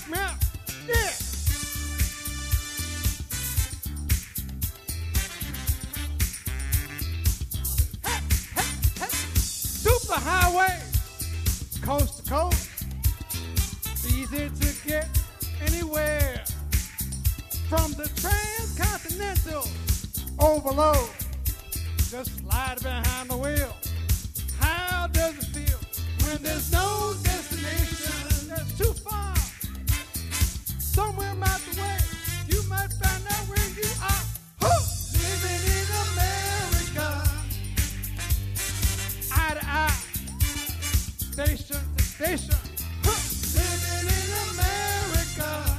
Check me out. Yeah. Hey, hey, hey. Super highway, coast to coast. Easy to get anywhere. From the transcontinental overload. Just slide behind the wheel. How does it feel when there's no destination that's too far? Somewhere out the way, you might find out where you are. Living in America, eye to eye, station to station. Living in America,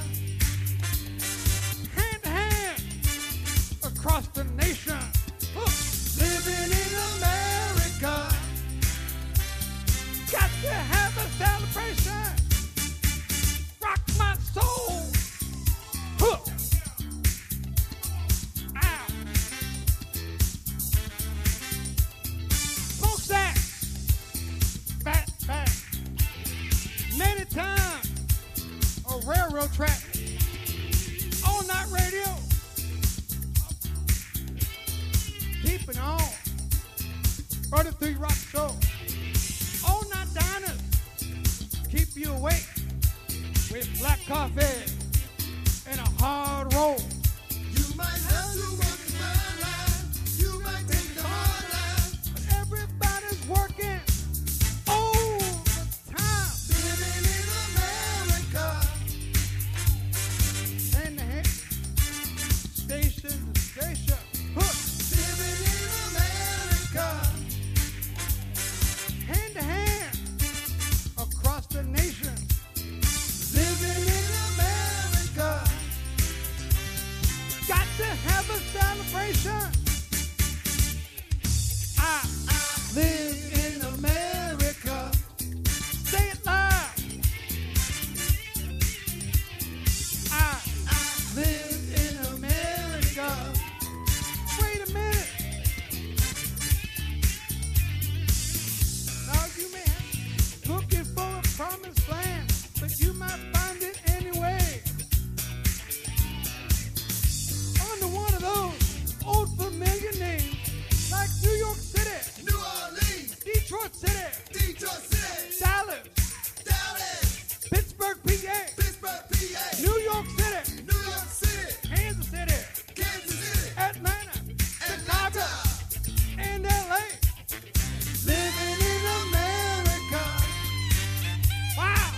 hand to hand, across the nation. Living in America, got to have a celebration. Rock my soul. Ow. Smokestack, fat, fat. Many times, a railroad track. All night radio. Keep it on. 33 Rock Show. All night diners. Keep you awake with black coffee and a hard roll. You might have to walk the fine line. You might take the hard line. But everybody's working all the time. Living in America. And the head, station to station. Living in America. Hand to hand, across the nation. Living in America. Got to have a celebration. I Live in America. say it loud. I Live in America. wait a minute. Now you may have looking for a promised land, but you might find it anyway. Under one of those old familiar names, like New York City, New Orleans. Detroit City, Detroit City. Dallas, Dallas. Pittsburgh, PA, Pittsburgh, PA. New York City, New York City. Kansas City, Kansas City. Atlanta, Chicago, Atlanta. and LA. Living in America. Wow.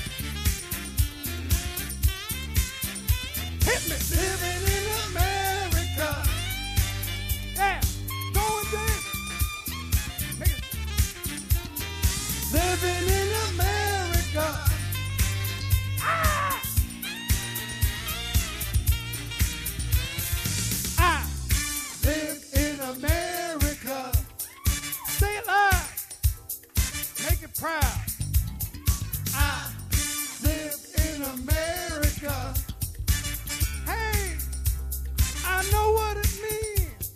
Hit me. Living in America. Yeah. Go and dance. Make it. Living in America. Ah! I Live in America. say it loud. Make it proud. I live in America. Hey, I know what it means.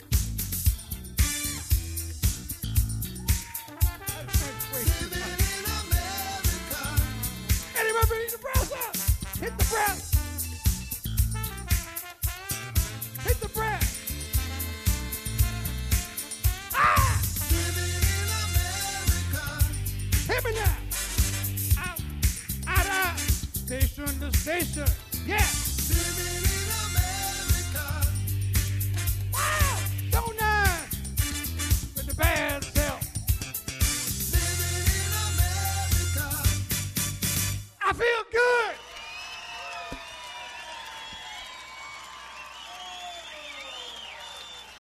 Living in America. Eddie Murphy, hit the brass up. Hit the brass. Hit the brass. Ah! Living in America. Hit me now. Out, out, out. Station to station.